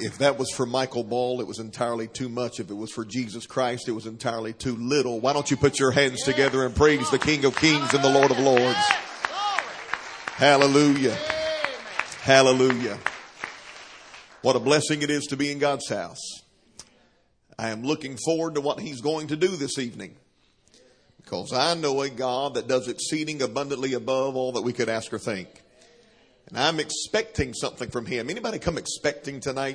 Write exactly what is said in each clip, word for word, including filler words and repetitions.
If that was for Michael Ball, it was entirely too much. If it was for Jesus Christ, it was entirely too little. Why don't you put your hands together and praise the King of Kings and the Lord of Lords? Hallelujah. Hallelujah. What a blessing it is to be in God's house. I am looking forward to what He's going to do this evening, because I know a God that does exceeding abundantly above all that we could ask or think. And I'm expecting something from Him. Anybody come expecting tonight?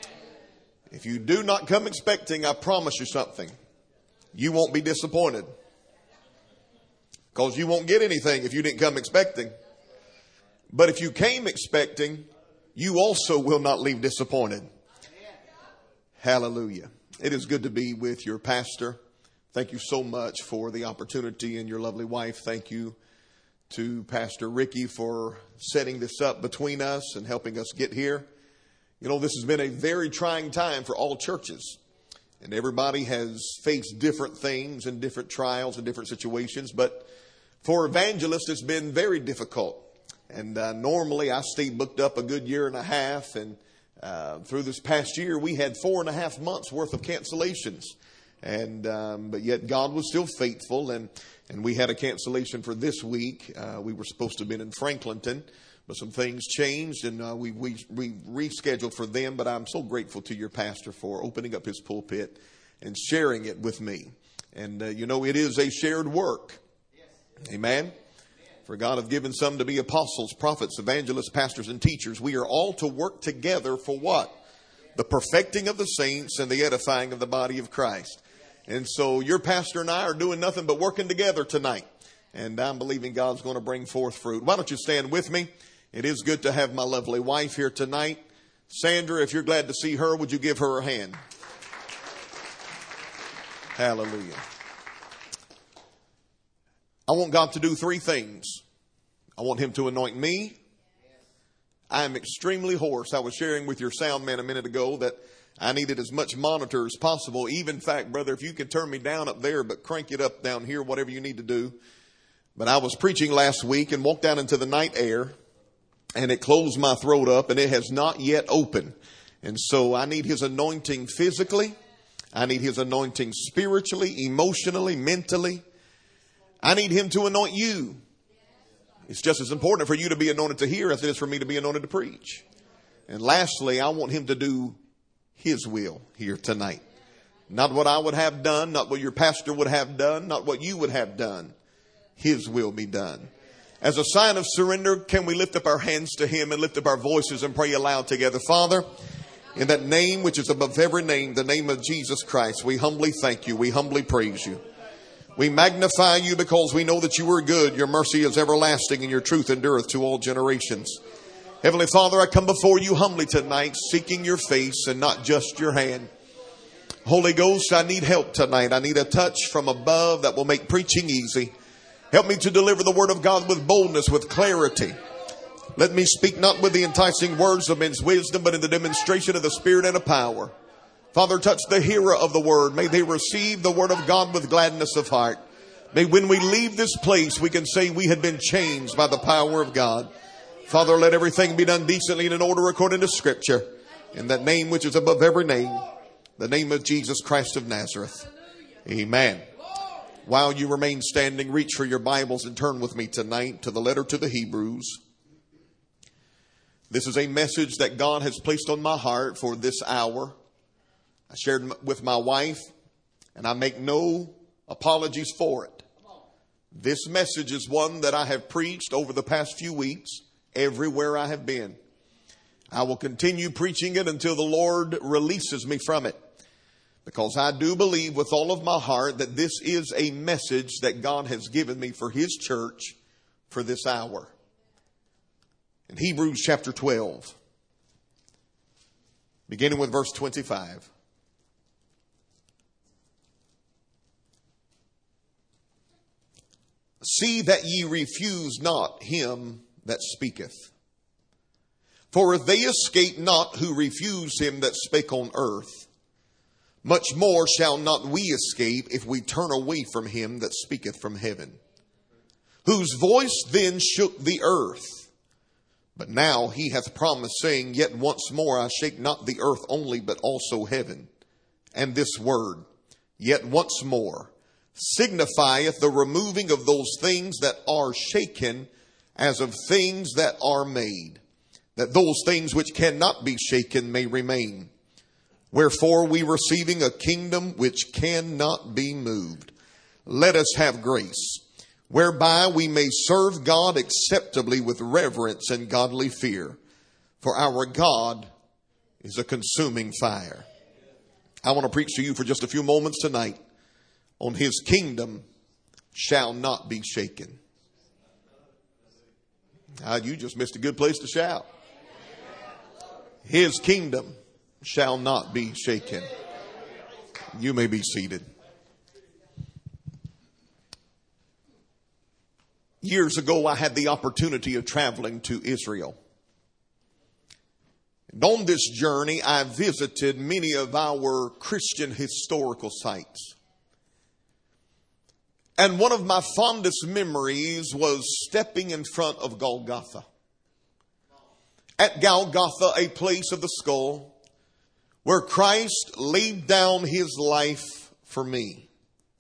If you do not come expecting, I promise you something. You won't be disappointed, because you won't get anything if you didn't come expecting. But if you came expecting, you also will not leave disappointed. Hallelujah. It is good to be with your pastor. Thank you so much for the opportunity, and your lovely wife. Thank you to Pastor Ricky for setting this up between us and helping us get here. You know, this has been a very trying time for all churches, and everybody has faced different things and different trials and different situations. But for evangelists, it's been very difficult. And uh, normally I stay booked up a good year and a half. And uh, through this past year, we had four and a half months worth of cancellations. And um, but yet God was still faithful. And, and we had a cancellation for this week. Uh, we were supposed to have been in Franklinton, but some things changed, and uh, we, we, we rescheduled for them. But I'm so grateful to your pastor for opening up his pulpit and sharing it with me. And, uh, you know, it is a shared work. Amen. For God have given some to be apostles, prophets, evangelists, pastors, and teachers. We are all to work together for what? The perfecting of the saints and the edifying of the body of Christ. And so your pastor and I are doing nothing but working together tonight. And I'm believing God's going to bring forth fruit. Why don't you stand with me? It is good to have my lovely wife here tonight. Sandra, if you're glad to see her, would you give her a hand? Hallelujah. I want God to do three things. I want Him to anoint me. I am extremely hoarse. I was sharing with your sound man a minute ago that I needed as much monitor as possible. Even, in fact, brother, if you can turn me down up there, but crank it up down here, whatever you need to do. But I was preaching last week and walked out into the night air, and it closed my throat up, and it has not yet opened. And so I need His anointing physically. I need His anointing spiritually, emotionally, mentally. I need Him to anoint you. It's just as important for you to be anointed to hear as it is for me to be anointed to preach. And lastly, I want Him to do His will here tonight. Not what I would have done, not what your pastor would have done, not what you would have done. His will be done. As a sign of surrender, can we lift up our hands to Him and lift up our voices and pray aloud together? Father, in that name which is above every name, the name of Jesus Christ, we humbly thank you. We humbly praise you. We magnify you because we know that you are good. Your mercy is everlasting and your truth endureth to all generations. Heavenly Father, I come before you humbly tonight, seeking your face and not just your hand. Holy Ghost, I need help tonight. I need a touch from above that will make preaching easy. Help me to deliver the word of God with boldness, with clarity. Let me speak not with the enticing words of men's wisdom, but in the demonstration of the Spirit and of power. Father, touch the hearer of the word. May they receive the word of God with gladness of heart. May when we leave this place, we can say we had been changed by the power of God. Father, let everything be done decently and in order according to Scripture. In that name which is above every name, the name of Jesus Christ of Nazareth. Amen. While you remain standing, reach for your Bibles and turn with me tonight to the letter to the Hebrews. This is a message that God has placed on my heart for this hour. I shared with my wife, and I make no apologies for it. This message is one that I have preached over the past few weeks everywhere I have been. I will continue preaching it until the Lord releases me from it, because I do believe with all of my heart that this is a message that God has given me for His church for this hour. In Hebrews chapter twelve, beginning with verse twenty-five. See that ye refuse not him that speaketh. For if they escape not who refuse him that spake on earth, much more shall not we escape if we turn away from him that speaketh from heaven. Whose voice then shook the earth, But now he hath promised, saying, Yet once more I shake not the earth only, but also heaven. And this word, yet once more, signifieth the removing of those things that are shaken, as of things that are made, that those things which cannot be shaken may remain. Wherefore we, receiving a kingdom which cannot be moved, let us have grace, whereby we may serve God acceptably with reverence and godly fear. For our God is a consuming fire. I want to preach to you for just a few moments tonight on his kingdom shall not be shaken. Ah, you just missed a good place to shout. His kingdom shall not be shaken. You may be seated. Years ago, I had the opportunity of traveling to Israel. And on this journey, I visited many of our Christian historical sites. And one of my fondest memories was stepping in front of Golgotha. At Golgotha, a place of the skull, where Christ laid down his life for me.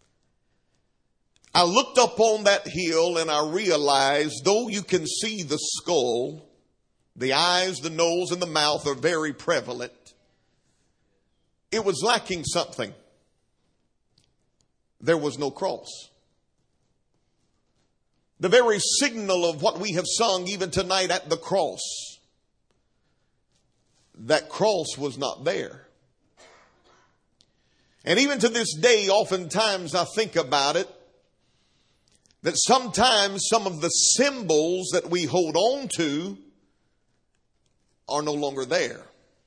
I looked up on that hill and I realized, though you can see the skull, the eyes, the nose, and the mouth are very prevalent, it was lacking something. There was no cross. The very signal of what we have sung even tonight, at the cross, that cross was not there. And even to this day, oftentimes I think about it, that sometimes some of the symbols that we hold on to are no longer there.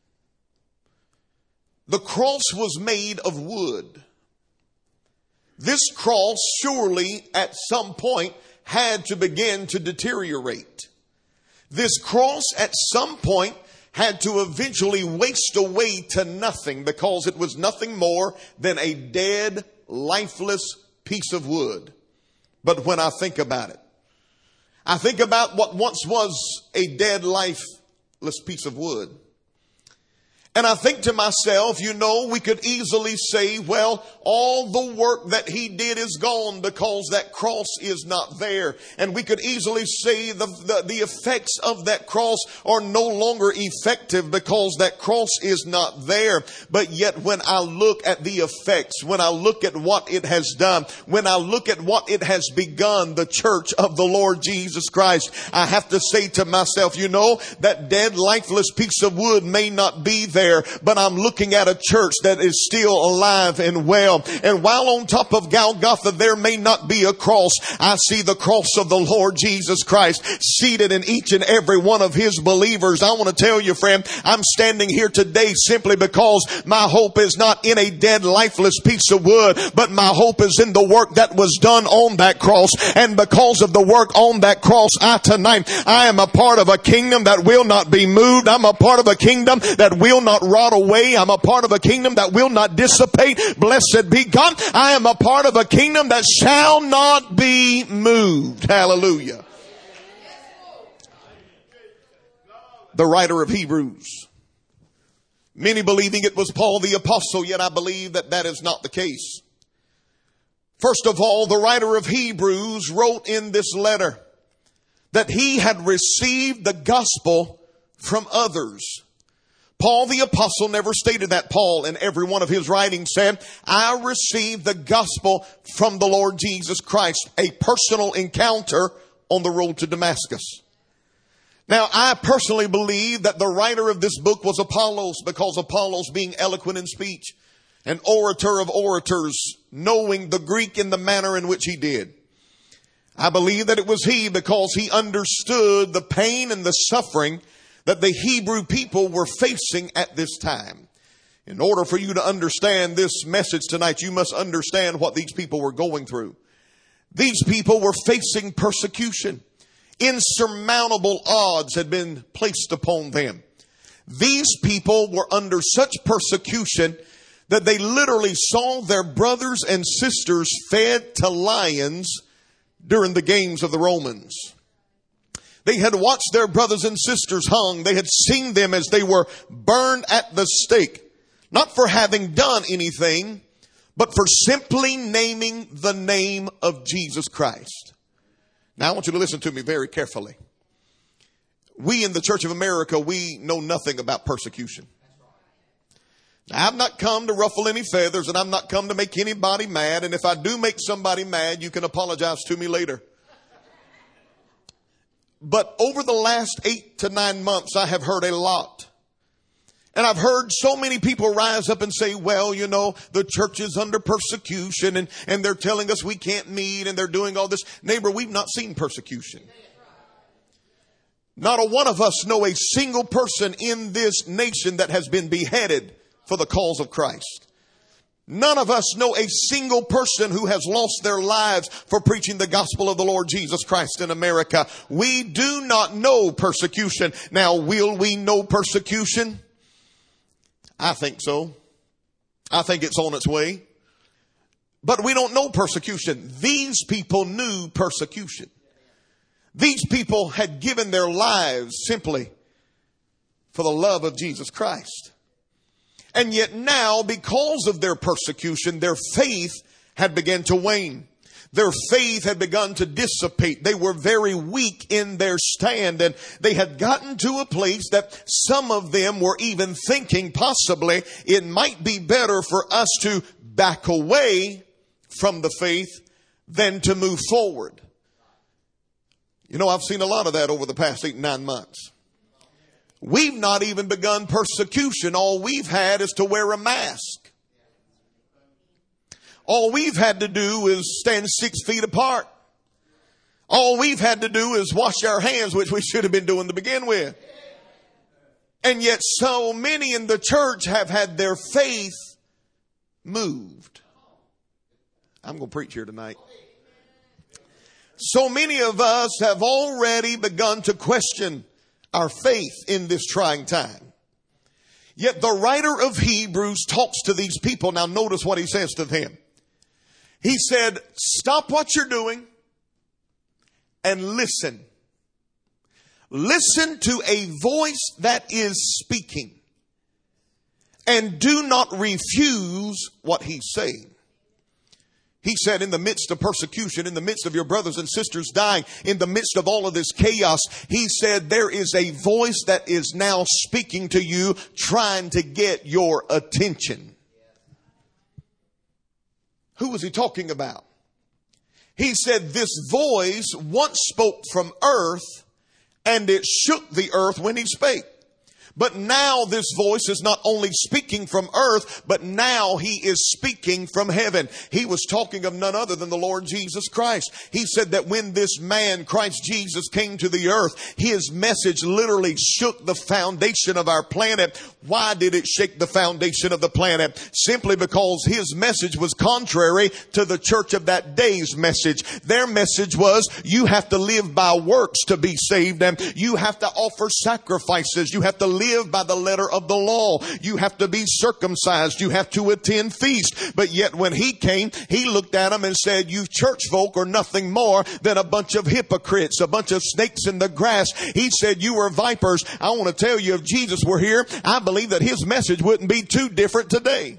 The cross was made of wood. This cross surely at some point had to begin to deteriorate. This cross at some point had to eventually waste away to nothing, because it was nothing more than a dead, lifeless piece of wood. But when I think about it, I think about what once was a dead, lifeless piece of wood. And I think to myself, you know, we could easily say, well, all the work that he did is gone because that cross is not there. And we could easily say the, the, the effects of that cross are no longer effective because that cross is not there. But yet when I look at the effects, when I look at what it has done, when I look at what it has begun, the church of the Lord Jesus Christ, I have to say to myself, you know, that dead, lifeless piece of wood may not be there. There, but I'm looking at a church that is still alive and well. And while on top of Golgotha there may not be a cross, I see the cross of the Lord Jesus Christ seated in each and every one of his believers. I want to tell you, friend, I'm standing here today simply because my hope is not in a dead, lifeless piece of wood, but my hope is in the work that was done on that cross. And because of the work on that cross, I tonight, I am a part of a kingdom that will not be moved. I'm a part of a kingdom that will not rot away. I'm a part of a kingdom that will not dissipate. Blessed be God. I am a part of a kingdom that shall not be moved. Hallelujah. The writer of Hebrews, many believing it was Paul the apostle, yet I believe that that is not the case. First of all, the writer of Hebrews wrote in this letter that he had received the gospel from others. Paul the apostle never stated that. Paul in every one of his writings said, I received the gospel from the Lord Jesus Christ, a personal encounter on the road to Damascus. Now, I personally believe that the writer of this book was Apollos, because Apollos, being eloquent in speech, an orator of orators, knowing the Greek in the manner in which he did. I believe that it was he, because he understood the pain and the suffering that the Hebrew people were facing at this time. In order for you to understand this message tonight, you must understand what these people were going through. These people were facing persecution. Insurmountable odds had been placed upon them. These people were under such persecution that they literally saw their brothers and sisters fed to lions during the games of the Romans. They had watched their brothers and sisters hung. They had seen them as they were burned at the stake. Not for having done anything, but for simply naming the name of Jesus Christ. Now I want you to listen to me very carefully. We in the Church of America, we know nothing about persecution. Now, I've not come to ruffle any feathers, and I've not come to make anybody mad. And if I do make somebody mad, you can apologize to me later. But over the last eight to nine months, I have heard a lot. And I've heard so many people rise up and say, well, you know, the church is under persecution, and, and they're telling us we can't meet, and they're doing all this. Neighbor, we've not seen persecution. Not a one of us know a single person in this nation that has been beheaded for the cause of Christ. None of us know a single person who has lost their lives for preaching the gospel of the Lord Jesus Christ in America. We do not know persecution. Now, will we know persecution? I think so. I think it's on its way. But we don't know persecution. These people knew persecution. These people had given their lives simply for the love of Jesus Christ. And yet now, because of their persecution, their faith had begun to wane. Their faith had begun to dissipate. They were very weak in their stand, and they had gotten to a place that some of them were even thinking possibly it might be better for us to back away from the faith than to move forward. You know, I've seen a lot of that over the past eight, nine months. We've not even begun persecution. All we've had is to wear a mask. All we've had to do is stand six feet apart. All we've had to do is wash our hands, which we should have been doing to begin with. And yet so many in the church have had their faith moved. I'm going to preach here tonight. So many of us have already begun to question our faith in this trying time. Yet the writer of Hebrews talks to these people. Now notice what he says to them. He said, stop what you're doing and listen. Listen to a voice that is speaking, and do not refuse what he's saying. He said, in the midst of persecution, in the midst of your brothers and sisters dying, in the midst of all of this chaos, he said, there is a voice that is now speaking to you, trying to get your attention. Who was he talking about? He said, this voice once spoke from earth, and it shook the earth when he spake. But now this voice is not only speaking from earth, but now he is speaking from heaven. He was talking of none other than the Lord Jesus Christ. He said that when this man, Christ Jesus, came to the earth, his message literally shook the foundation of our planet. Why did it shake the foundation of the planet? Simply because his message was contrary to the church of that day's message. Their message was, you have to live by works to be saved, and you have to offer sacrifices. You have to live Live by the letter of the law. You have to be circumcised. You have to attend feasts. But yet when he came, he looked at them and said, you church folk are nothing more than a bunch of hypocrites, a bunch of snakes in the grass. He said, you are vipers. I want to tell you, if Jesus were here, I believe that his message wouldn't be too different today.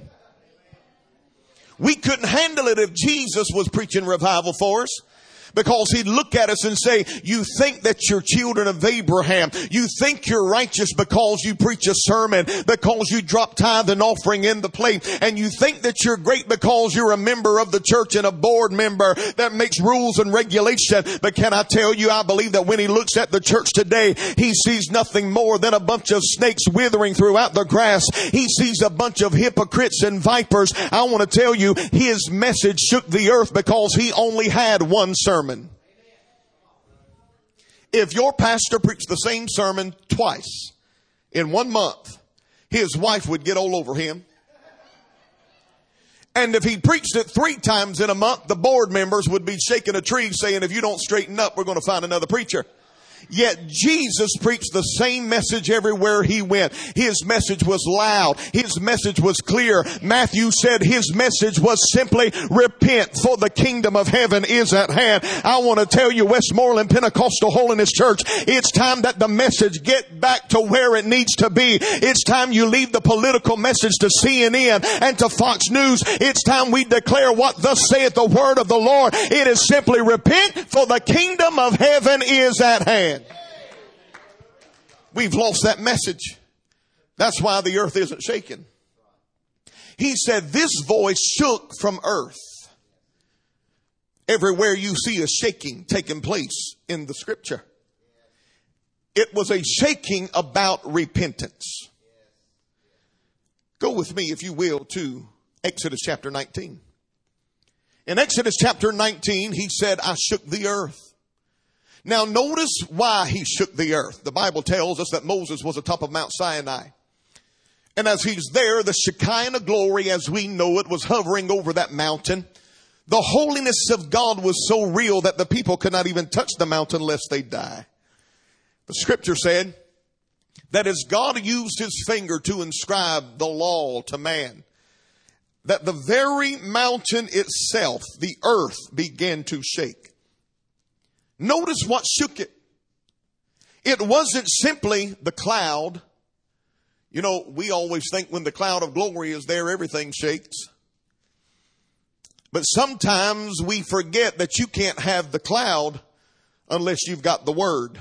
We couldn't handle it if Jesus was preaching revival for us. Because he'd look at us and say, you think that you're children of Abraham. You think you're righteous because you preach a sermon, because you drop tithe and offering in the plate. And you think that you're great because you're a member of the church and a board member that makes rules and regulation. But can I tell you, I believe that when he looks at the church today, he sees nothing more than a bunch of snakes withering throughout the grass. He sees a bunch of hypocrites and vipers. I want to tell you, his message shook the earth because he only had one sermon. If your pastor preached the same sermon twice in one month, his wife would get all over him. And if he preached it three times in a month, the board members would be shaking a tree saying, if you don't straighten up, we're going to find another preacher. Yet Jesus preached the same message everywhere he went. His message was loud. His message was clear. Matthew said his message was simply repent, for the kingdom of heaven is at hand. I want to tell you, Westmoreland Pentecostal Holiness Church, it's time that the message get back to where it needs to be. It's time you leave the political message to C N N and to Fox News. It's time we declare what thus saith the word of the Lord. It is simply repent, for the kingdom of heaven is at hand. We've lost that message. That's why the earth isn't shaken. He said this voice shook from earth. Everywhere you see a shaking taking place in the scripture, it was a shaking about repentance. Go with me, if you will, to Exodus chapter nineteen. In Exodus chapter nineteen, he said, I shook the earth. Now notice why he shook the earth. The Bible tells us that Moses was atop of Mount Sinai. And as he's there, the Shekinah glory, as we know it, was hovering over that mountain. The holiness of God was so real that the people could not even touch the mountain lest they die. The scripture said that as God used his finger to inscribe the law to man, that the very mountain itself, the earth, began to shake. Notice what shook it. It wasn't simply the cloud. You know, we always think when the cloud of glory is there, everything shakes. But sometimes we forget that you can't have the cloud unless you've got the word.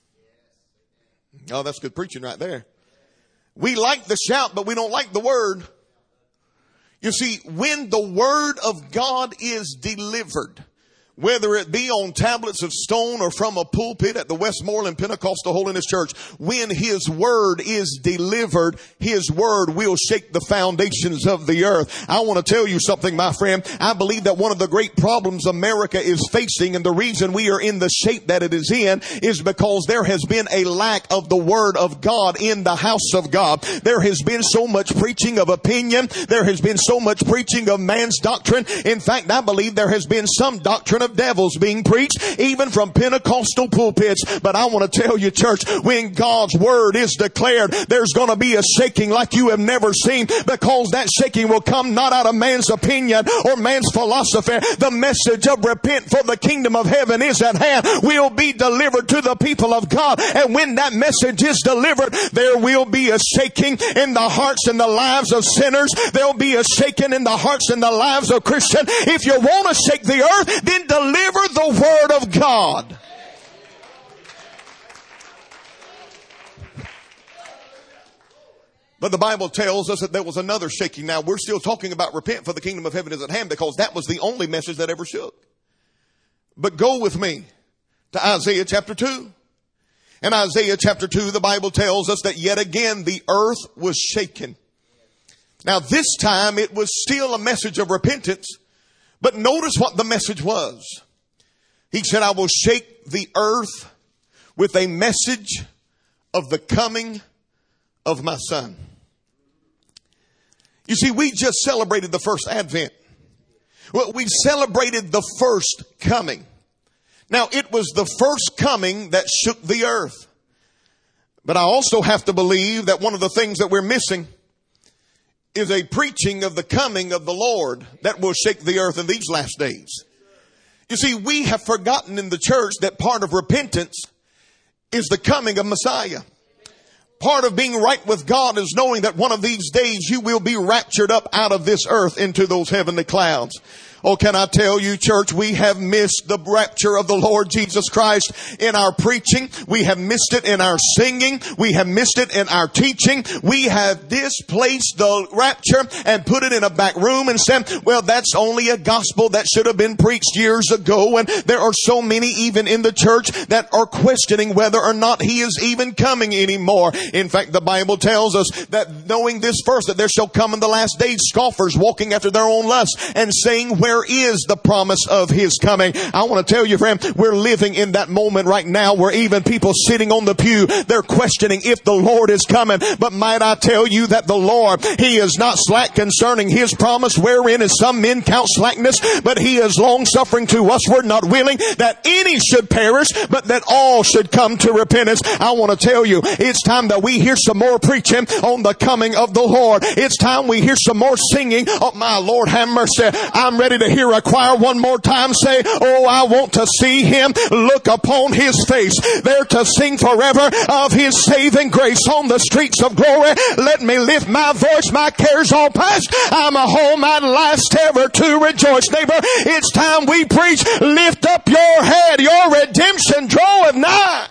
Oh, that's good preaching right there. We like the shout, but we don't like the word. You see, when the word of God is delivered, whether it be on tablets of stone or from a pulpit at the Westmoreland Pentecostal Holiness Church, when his word is delivered, his word will shake the foundations of the earth. I want to tell you something, my friend. I believe that one of the great problems America is facing, and the reason we are in the shape that it is in, is because there has been a lack of the word of God in the house of God. There has been so much preaching of opinion. There has been so much preaching of man's doctrine. In fact, I believe there has been some doctrine of devils being preached, even from Pentecostal pulpits. But I want to tell you, church, when God's word is declared, there's going to be a shaking like you have never seen, because that shaking will come not out of man's opinion or man's philosophy. The message of repent, for the kingdom of heaven is at hand, will be delivered to the people of God. And when that message is delivered, there will be a shaking in the hearts and the lives of sinners. There will be a shaking in the hearts and the lives of Christians. If you want to shake the earth, then deliver the word of God. But the Bible tells us that there was another shaking. Now, we're still talking about repent, for the kingdom of heaven is at hand, because that was the only message that ever shook. But go with me to Isaiah chapter two. In Isaiah chapter two, the Bible tells us that yet again the earth was shaken. Now, this time it was still a message of repentance. But notice what the message was. He said, I will shake the earth with a message of the coming of my son. You see, we just celebrated the first Advent. Well, we celebrated the first coming. Now, it was the first coming that shook the earth. But I also have to believe that one of the things that we're missing is a preaching of the coming of the Lord that will shake the earth in these last days. You see, we have forgotten in the church that part of repentance is the coming of Messiah. Part of being right with God is knowing that one of these days you will be raptured up out of this earth into those heavenly clouds. Oh, can I tell you, church, we have missed the rapture of the Lord Jesus Christ in our preaching. We have missed it in our singing. We have missed it in our teaching. We have displaced the rapture and put it in a back room and said, well, that's only a gospel that should have been preached years ago. And there are so many even in the church that are questioning whether or not he is even coming anymore. In fact, the Bible tells us that knowing this first, that there shall come in the last days scoffers walking after their own lusts and saying, where is the promise of his coming? I want to tell you, friend, we're living in that moment right now where even people sitting on the pew, they're questioning if the Lord is coming. But might I tell you that the Lord, he is not slack concerning his promise, wherein is some men count slackness, but he is long suffering to us. We're not willing that any should perish, but that all should come to repentance. I want to tell you, it's time that we hear some more preaching on the coming of the Lord. It's time we hear some more singing. Oh, my Lord, have mercy. I'm ready to hear a choir one more time say, oh, I want to see him, look upon his face, there to sing forever of his saving grace on the streets of glory. Let me lift my voice, my cares all past. I'm a home at last ever to rejoice. Neighbor, it's time we preach. Lift up your head, your redemption draweth nigh.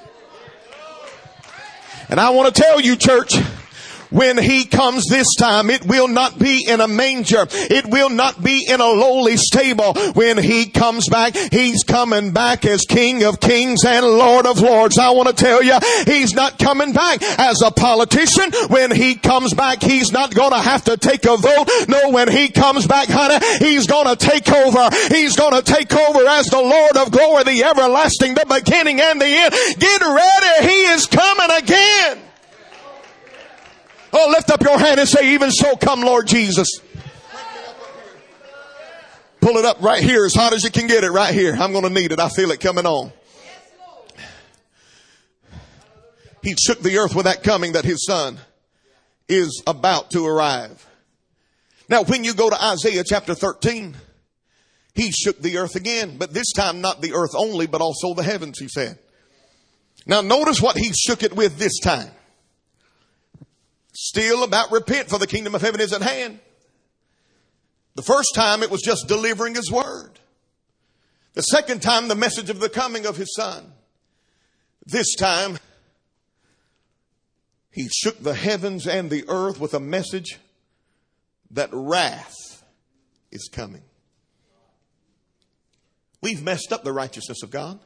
And I want to tell you, church, when he comes this time, it will not be in a manger. It will not be in a lowly stable. When he comes back, he's coming back as King of Kings and Lord of Lords. I want to tell you, he's not coming back as a politician. When he comes back, he's not going to have to take a vote. No, when he comes back, honey, he's going to take over. He's going to take over as the Lord of glory, the everlasting, the beginning and the end. Get ready. He is coming again. Oh, lift up your hand and say, even so, come Lord Jesus. Pull it up right here as hot as you can get it right here. I'm going to need it. I feel it coming on. He shook the earth with that coming that his son is about to arrive. Now, when you go to Isaiah chapter thirteen, he shook the earth again, but this time not the earth only, but also the heavens, he said. Now, notice what he shook it with this time. Still about repent, for the kingdom of heaven is at hand. The first time it was just delivering his word. The second time, the message of the coming of his son. This time, he shook the heavens and the earth with a message that wrath is coming. We've messed up the righteousness of God.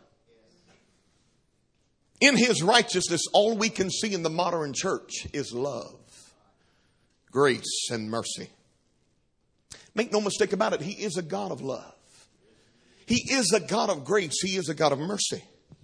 In his righteousness, all we can see in the modern church is love, grace, and mercy. Make no mistake about it, he is a God of love. He is a God of grace. He is a God of mercy.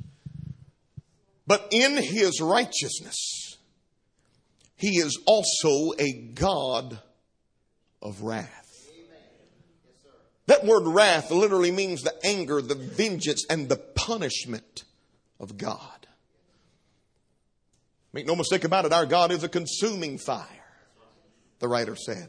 But in his righteousness, he is also a God of wrath. That word wrath literally means the anger, the vengeance, and the punishment of God. Make no mistake about it, our God is a consuming fire, the writer said.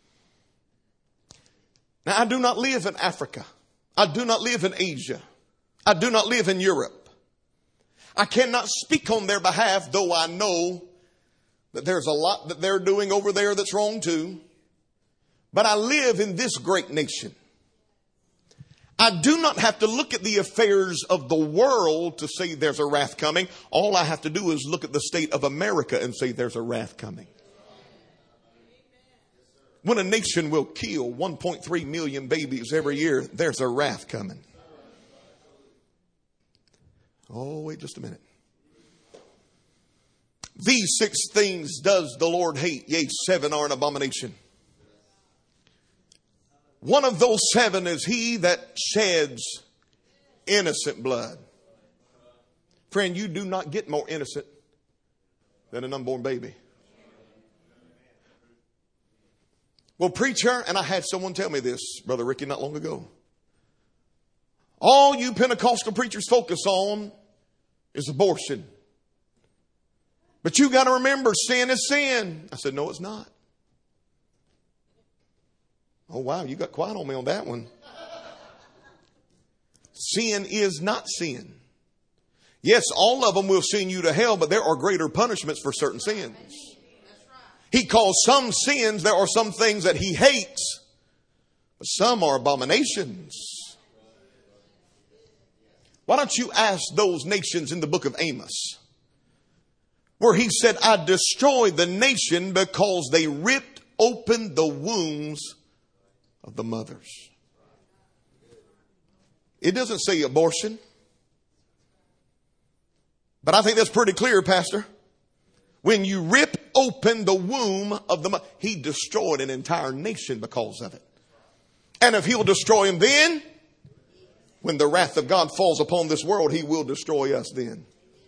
Now, I do not live in Africa. I do not live in Asia. I do not live in Europe. I cannot speak on their behalf, though I know that there's a lot that they're doing over there that's wrong too. But I live in this great nation. I do not have to look at the affairs of the world to say there's a wrath coming. All I have to do is look at the state of America and say there's a wrath coming. When a nation will kill one point three million babies every year, there's a wrath coming. Oh, wait just a minute. These six things does the Lord hate, yea, seven are an abomination. One of those seven is he that sheds innocent blood. Friend, you do not get more innocent than an unborn baby. Well, preacher, and I had someone tell me this, Brother Ricky, not long ago. All you Pentecostal preachers focus on is abortion. But you got to remember, sin is sin. I said, no, it's not. Oh, wow, you got quiet on me on that one. Sin is not sin. Yes, all of them will send you to hell, but there are greater punishments for certain sins. He calls some sins, there are some things that he hates, but some are abominations. Why don't you ask those nations in the book of Amos, where he said, I destroyed the nation because they ripped open the wombs of the mothers. It doesn't say abortion. But I think that's pretty clear, Pastor. When you rip open the womb of the mother, he destroyed an entire nation because of it. And if he'll destroy them then, when the wrath of God falls upon this world, he will destroy us then.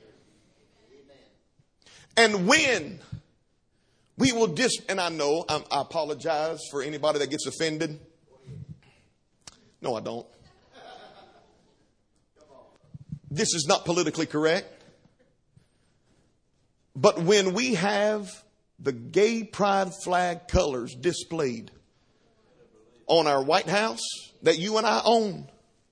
And when we will dis, and I know, I'm, I apologize for anybody that gets offended. No, I don't. This is not politically correct. But when we have the gay pride flag colors displayed on our White House that you and I own,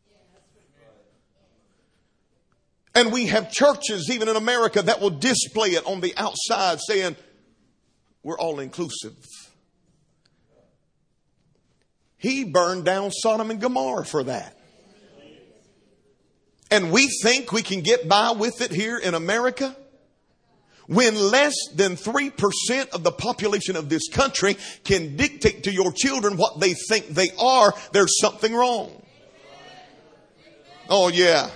and we have churches even in America that will display it on the outside saying we're all inclusive. He burned down Sodom and Gomorrah for that. And we think we can get by with it here in America when less than three percent of the population of this country can dictate to your children what they think they are. There's something wrong. Oh, yeah.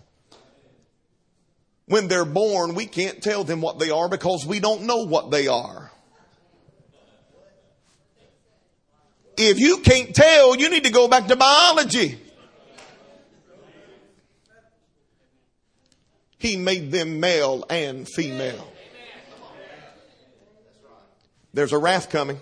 When they're born, we can't tell them what they are because we don't know what they are. If you can't tell, you need to go back to biology. He made them male and female. There's a wrath coming.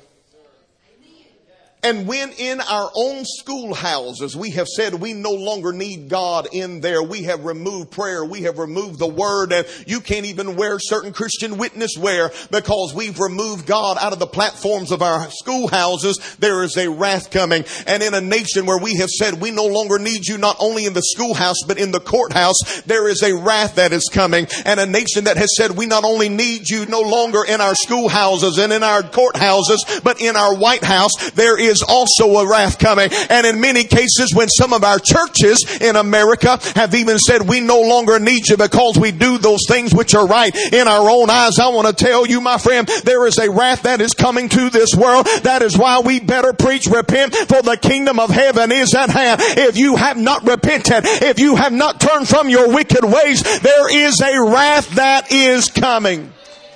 And when in our own schoolhouses we have said we no longer need God in there, we have removed prayer, we have removed the word, and you can't even wear certain Christian witness wear because we've removed God out of the platforms of our schoolhouses, there is a wrath coming. And in a nation where we have said we no longer need you not only in the schoolhouse but in the courthouse, there is a wrath that is coming. And a nation that has said we not only need you no longer in our schoolhouses and in our courthouses but in our White House, there is is also a wrath coming. And in many cases, when some of our churches in America have even said we no longer need you because we do those things which are right in our own eyes, I want to tell you, my friend, there is a wrath that is coming to this world. That is why we better preach, repent, for the kingdom of heaven is at hand. If you have not repented, if you have not turned from your wicked ways, there is a wrath that is coming.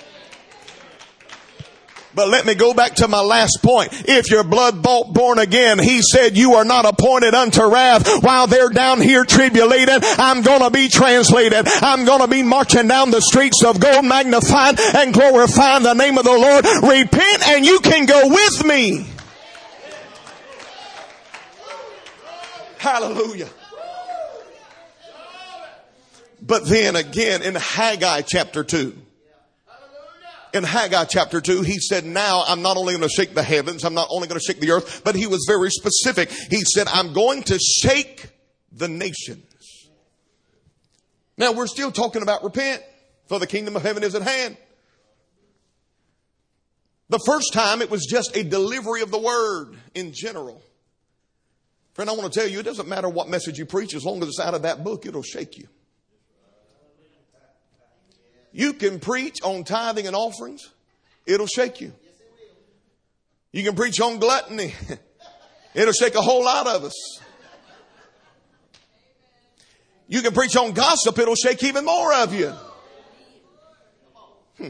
But let me go back to my last point. If you're blood bought, born again, he said you are not appointed unto wrath. While they're down here tribulated, I'm going to be translated. I'm going to be marching down the streets of gold, magnifying and glorifying the name of the Lord. Repent and you can go with me. Hallelujah. But then again in Haggai chapter two, in Haggai chapter two, he said, now I'm not only going to shake the heavens, I'm not only going to shake the earth, but he was very specific. He said, I'm going to shake the nations. Now we're still talking about repent, for the kingdom of heaven is at hand. The first time it was just a delivery of the word in general. Friend, I want to tell you, it doesn't matter what message you preach, as long as it's out of that book, it'll shake you. You can preach on tithing and offerings. It'll shake you. You can preach on gluttony. It'll shake a whole lot of us. You can preach on gossip. It'll shake even more of you. Hmm.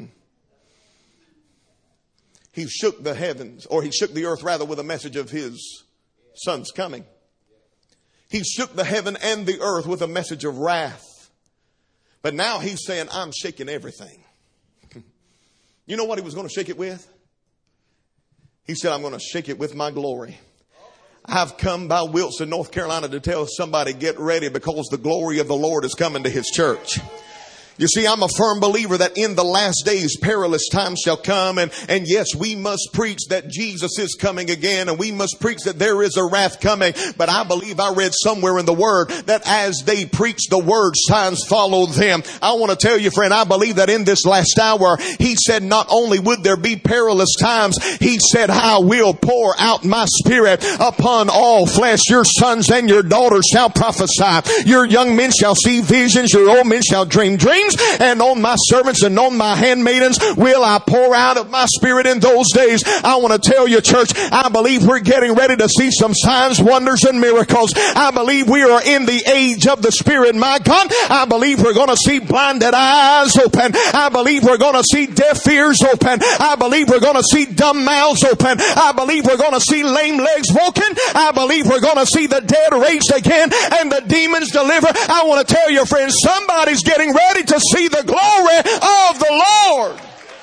He shook the heavens, or he shook the earth rather, with a message of his son's coming. He shook the heaven and the earth with a message of wrath. But now he's saying, I'm shaking everything. You know what he was going to shake it with? He said, I'm going to shake it with my glory. I've come by Wilson, North Carolina, to tell somebody, get ready, because the glory of the Lord is coming to his church. You see, I'm a firm believer that in the last days perilous times shall come. And, and yes, we must preach that Jesus is coming again. And we must preach that there is a wrath coming. But I believe I read somewhere in the word that as they preach the word, signs follow them. I want to tell you, friend, I believe that in this last hour, he said not only would there be perilous times, he said, I will pour out my spirit upon all flesh. Your sons and your daughters shall prophesy. Your young men shall see visions. Your old men shall dream dreams. kings and on my servants and on my handmaidens will I pour out of my spirit in those days. I want to tell you, church, I believe we're getting ready to see some signs, wonders, and miracles. I believe we are in the age of the Spirit, my God. I believe we're going to see blinded eyes open. I believe we're going to see deaf ears open. I believe we're going to see dumb mouths open. I believe we're going to see lame legs walking. I believe we're going to see the dead raised again and the demons delivered. I want to tell you, friends, somebody's getting ready to see the glory of the Lord.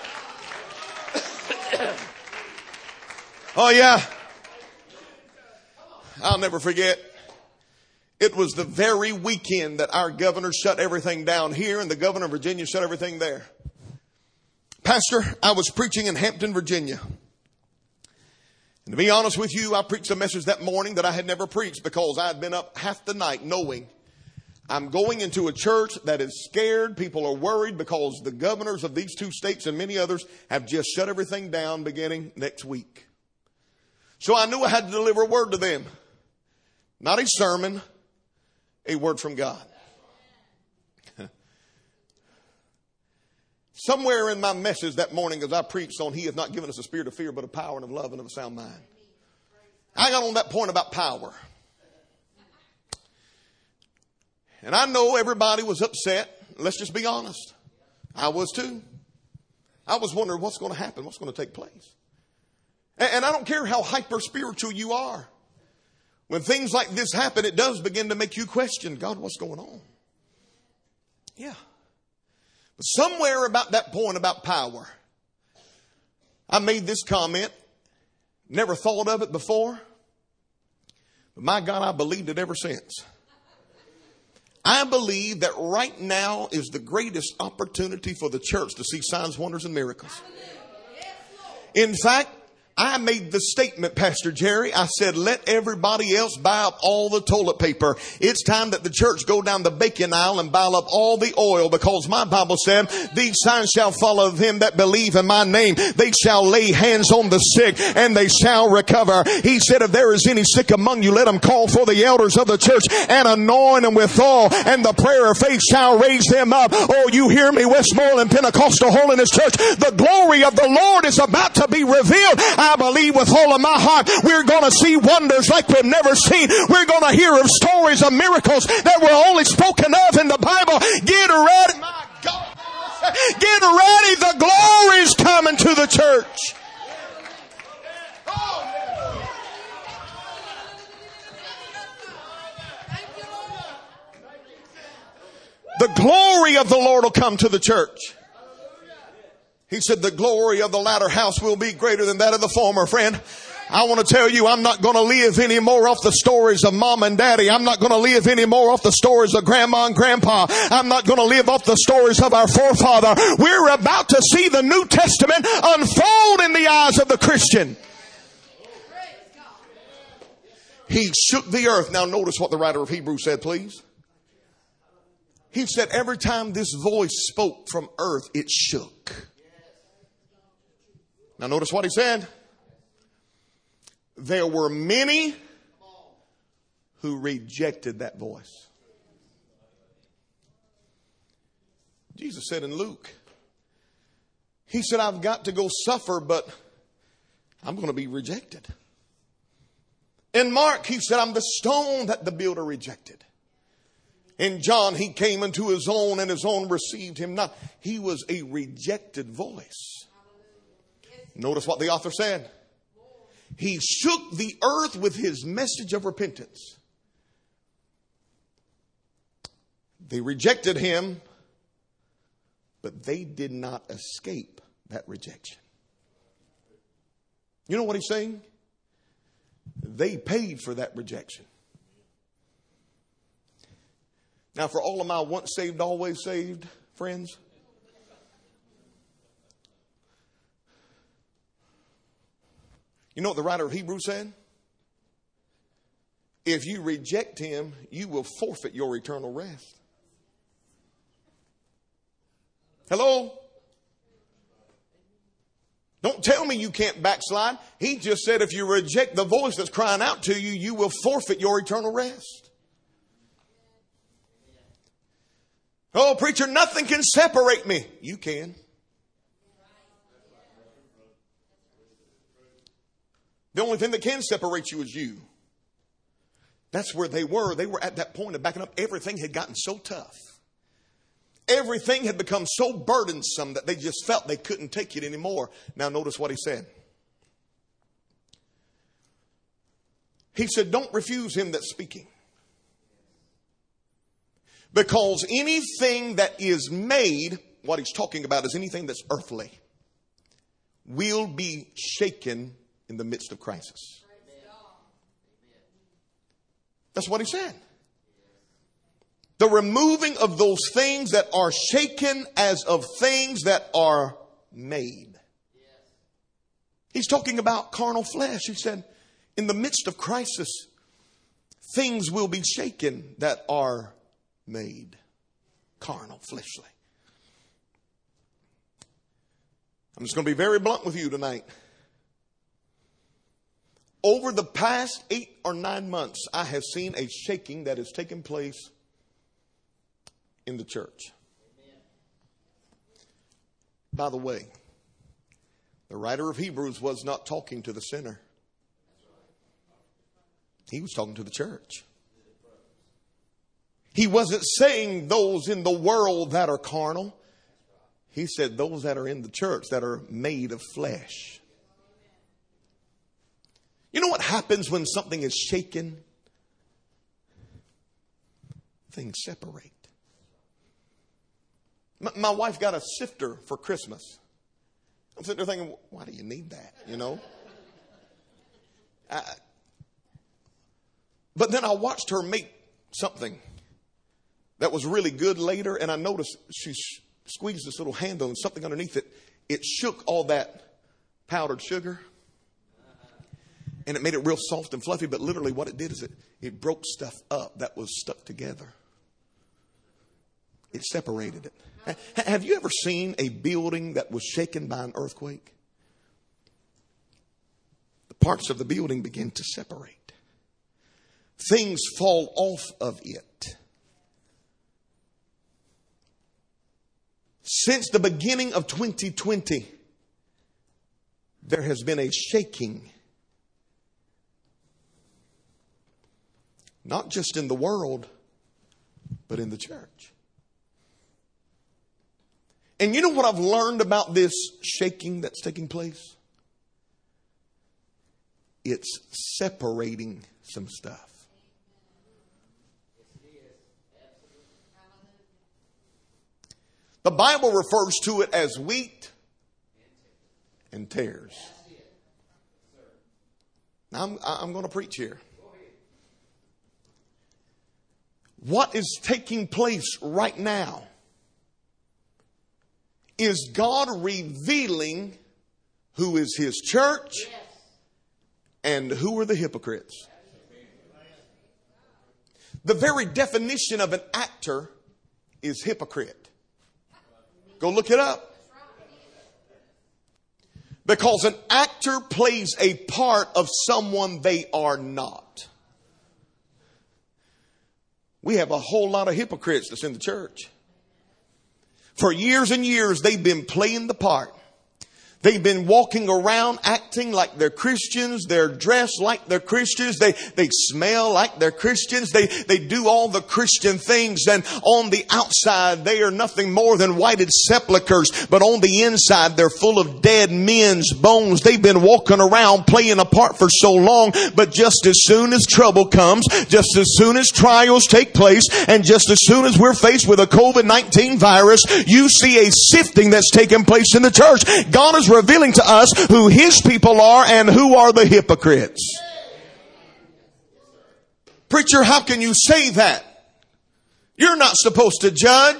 Oh yeah. I'll never forget. It was the very weekend that our governor shut everything down here and the governor of Virginia shut everything there. Pastor, I was preaching in Hampton, Virginia. And to be honest with you, I preached a message that morning that I had never preached because I had been up half the night knowing I'm going into a church that is scared. People are worried because the governors of these two states and many others have just shut everything down beginning next week. So I knew I had to deliver a word to them. Not a sermon, a word from God. Somewhere in my message that morning as I preached on He has not given us a spirit of fear but of power and of love and of a sound mind. I got on that point about power. And I know everybody was upset. Let's just be honest. I was too. I was wondering what's going to happen, what's going to take place. And I don't care how hyper spiritual you are. When things like this happen, it does begin to make you question, God, what's going on? Yeah. But somewhere about that point about power, I made this comment. Never thought of it before. But my God, I believed it ever since. I believe that right now is the greatest opportunity for the church to see signs, wonders, and miracles. In fact, I made the statement, Pastor Jerry. I said, let everybody else buy up all the toilet paper. It's time that the church go down the baking aisle and buy up all the oil, because my Bible said, these signs shall follow them that believe in my name. They shall lay hands on the sick and they shall recover. He said, if there is any sick among you, let them call for the elders of the church and anoint them with oil, and the prayer of faith shall raise them up. Oh, you hear me, Westmoreland Pentecostal Holiness Church. The glory of the Lord is about to be revealed. I believe with all of my heart we're going to see wonders like we've never seen. We're going to hear of stories of miracles that were only spoken of in the Bible. Get ready, my God. Get ready. The glory is coming to the church. The glory of the Lord will come to the church. He said, the glory of the latter house will be greater than that of the former. Friend, I want to tell you, I'm not going to live anymore off the stories of mom and daddy. I'm not going to live anymore off the stories of grandma and grandpa. I'm not going to live off the stories of our forefather. We're about to see the New Testament unfold in the eyes of the Christian. He shook the earth. Now notice what the writer of Hebrews said, please. He said, every time this voice spoke from earth, it shook. Now notice what he said. There were many who rejected that voice. Jesus said in Luke, he said, I've got to go suffer, but I'm going to be rejected. In Mark, he said, I'm the stone that the builder rejected. In John, he came into his own and his own received him not. He was a rejected voice. Notice what the author said. He shook the earth with his message of repentance. They rejected him, but they did not escape that rejection. You know what he's saying? They paid for that rejection. Now, for all of my once saved, always saved friends, you know what the writer of Hebrews said? If you reject him, you will forfeit your eternal rest. Hello? Don't tell me you can't backslide. He just said if you reject the voice that's crying out to you, you will forfeit your eternal rest. Oh, preacher, nothing can separate me. You can. The only thing that can separate you is you. That's where they were. They were at that point of backing up. Everything had gotten so tough. Everything had become so burdensome that they just felt they couldn't take it anymore. Now notice what he said. He said, don't refuse him that's speaking. Because anything that is made, what he's talking about is anything that's earthly, will be shaken in the midst of crisis. That's what he said. The removing of those things that are shaken as of things that are made. He's talking about carnal flesh. He said, in the midst of crisis, things will be shaken that are made. Carnal, fleshly. I'm just going to be very blunt with you tonight. Over the past eight or nine months, I have seen a shaking that has taken place in the church. Amen. By the way, the writer of Hebrews was not talking to the sinner. He was talking to the church. He wasn't saying those in the world that are carnal. He said those that are in the church that are made of flesh. You know what happens when something is shaken? Things separate. My, my wife got a sifter for Christmas. I'm sitting there thinking, why do you need that? You know? I, but then I watched her make something that was really good later, and I noticed she sh- squeezed this little handle and something underneath it. It shook all that powdered sugar. And it made it real soft and fluffy, but literally what it did is it, it broke stuff up that was stuck together. It separated it. Have you ever seen a building that was shaken by an earthquake? The parts of the building begin to separate. Things fall off of it. Since the beginning of twenty twenty, there has been a shaking. Not just in the world, but in the church. And you know what I've learned about this shaking that's taking place? It's separating some stuff. The Bible refers to it as wheat and tares. Now I'm, I'm going to preach here. What is taking place right now is God revealing who is His church and who are the hypocrites. The very definition of an actor is hypocrite. Go look it up. Because an actor plays a part of someone they are not. We have a whole lot of hypocrites that's in the church. For years and years, they've been playing the part. They've been walking around acting like they're Christians. They're dressed like they're Christians. They, they smell like they're Christians. They, they do all the Christian things. And on the outside, they are nothing more than whited sepulchres. But on the inside, they're full of dead men's bones. They've been walking around playing a part for so long. But just as soon as trouble comes, just as soon as trials take place, and just as soon as we're faced with a covid nineteen virus, you see a sifting that's taking place in the church. God is revealing to us who His people are and who are the hypocrites. Preacher, how can you say that? You're not supposed to judge.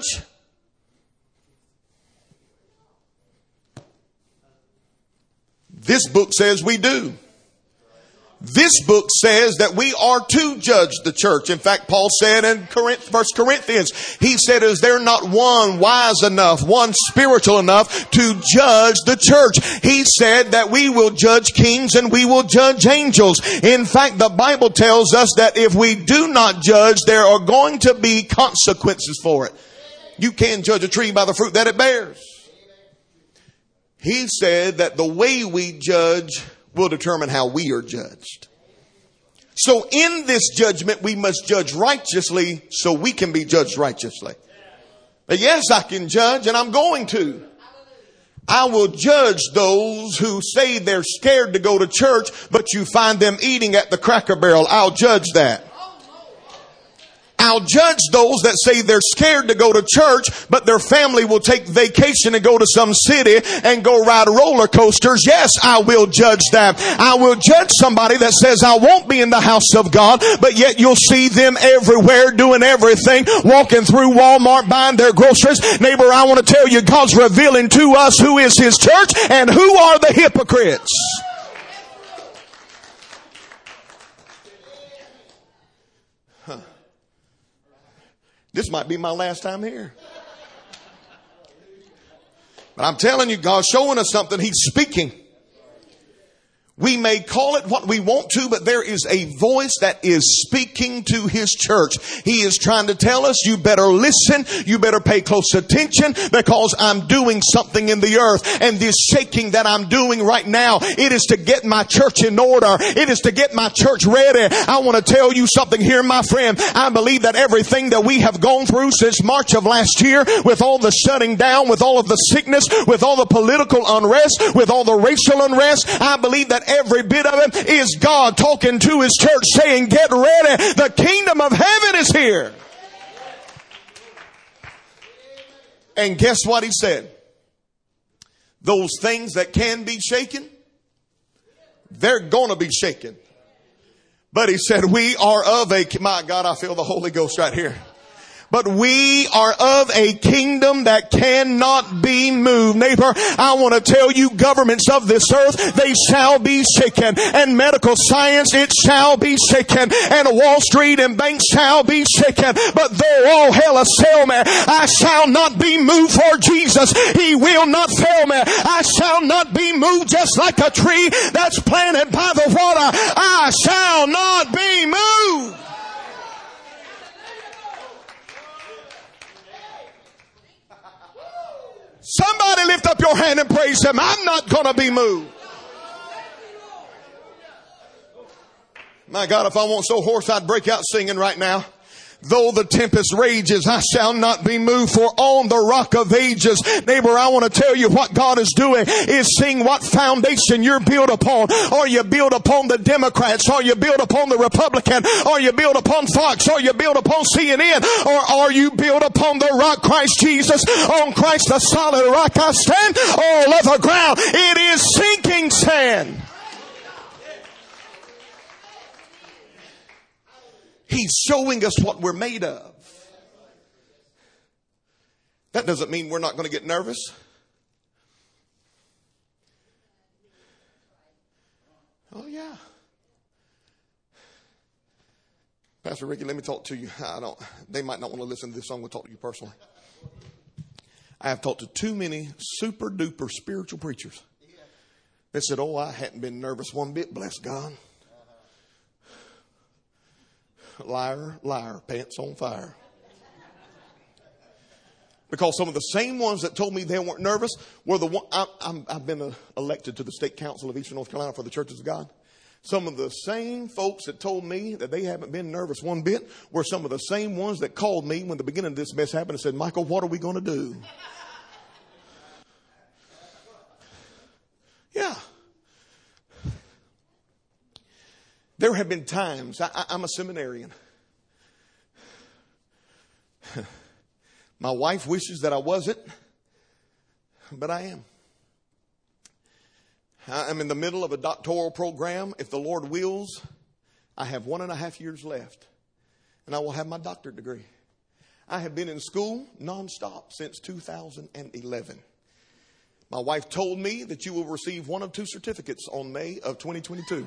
This book says we do. This book says that we are to judge the church. In fact, Paul said in First Corinthians, he said, is there not one wise enough, one spiritual enough to judge the church? He said that we will judge kings and we will judge angels. In fact, the Bible tells us that if we do not judge, there are going to be consequences for it. You can judge a tree by the fruit that it bears. He said that the way we judge will determine how we are judged. So in this judgment, we must judge righteously so we can be judged righteously. But yes, I can judge, and I'm going to. I will judge those who say they're scared to go to church, but you find them eating at the Cracker Barrel. I'll judge that. I'll judge those that say they're scared to go to church, but their family will take vacation and go to some city and go ride roller coasters. Yes, I will judge that. I will judge somebody that says I won't be in the house of God, but yet you'll see them everywhere doing everything, walking through Walmart, buying their groceries. Neighbor, I want to tell you, God's revealing to us who is His church and who are the hypocrites. This might be my last time here. But I'm telling you, God's showing us something. He's speaking. We may call it what we want to, but there is a voice that is speaking to His church. He is trying to tell us, you better listen, you better pay close attention, because I'm doing something in the earth. And this shaking that I'm doing right now, it is to get my church in order. It is to get my church ready. I want to tell you something here, my friend. I believe that everything that we have gone through since March of last year, with all the shutting down, with all of the sickness, with all the political unrest, with all the racial unrest, I believe that every bit of it is God talking to His church saying, get ready. The kingdom of heaven is here. And guess what He said? Those things that can be shaken, they're going to be shaken. But He said, we are of a, my God, I feel the Holy Ghost right here. But we are of a kingdom that cannot be moved. Neighbor, I want to tell you, governments of this earth, they shall be shaken. And medical science, it shall be shaken. And Wall Street and banks shall be shaken. But though all hell assail me, I shall not be moved for Jesus. He will not fail me. I shall not be moved, just like a tree that's planted by the water. I shall not be moved. Somebody lift up your hand and praise Him. I'm not going to be moved. My God, if I weren't so hoarse, I'd break out singing right now. Though the tempest rages, I shall not be moved, for on the rock of ages. Neighbor, I want to tell you what God is doing is seeing what foundation you're built upon. Are you built upon the Democrats? Are you built upon the Republican? Are you built upon Fox? Are you built upon C N N? Or are you built upon the rock, Christ Jesus? On Christ the solid rock I stand. All other ground, it is sinking sand. He's showing us what we're made of. That doesn't mean we're not going to get nervous. Oh, yeah. Pastor Ricky, let me talk to you. I don't, they might not want to listen to this song. We'll talk to you personally. I have talked to too many super duper spiritual preachers. They said, oh, I hadn't been nervous one bit, bless God. Liar, liar, pants on fire. Because some of the same ones that told me they weren't nervous were the one. I, I'm, I've been uh, elected to the State Council of Eastern North Carolina for the Churches of God. Some of the same folks that told me that they haven't been nervous one bit were some of the same ones that called me when the beginning of this mess happened and said, Michael, what are we going to do? Yeah. There have been times, I, I, I'm a seminarian. My wife wishes that I wasn't, but I am. I'm in the middle of a doctoral program. If the Lord wills, I have one and a half years left, and I will have my doctorate degree. I have been in school nonstop since two thousand eleven. My wife told me that you will receive one of two certificates on May of twenty twenty-two.